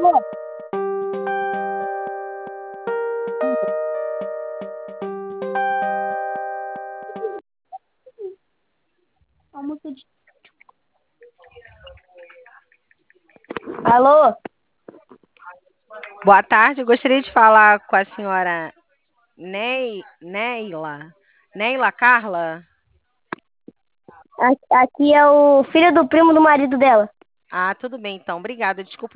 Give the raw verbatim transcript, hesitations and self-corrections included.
Alô? Boa tarde, eu gostaria de falar com a senhora Ney, Neila. Neila Carla? A- Aqui é o filho do primo do marido dela. Ah, tudo bem então. Obrigada. Desculpa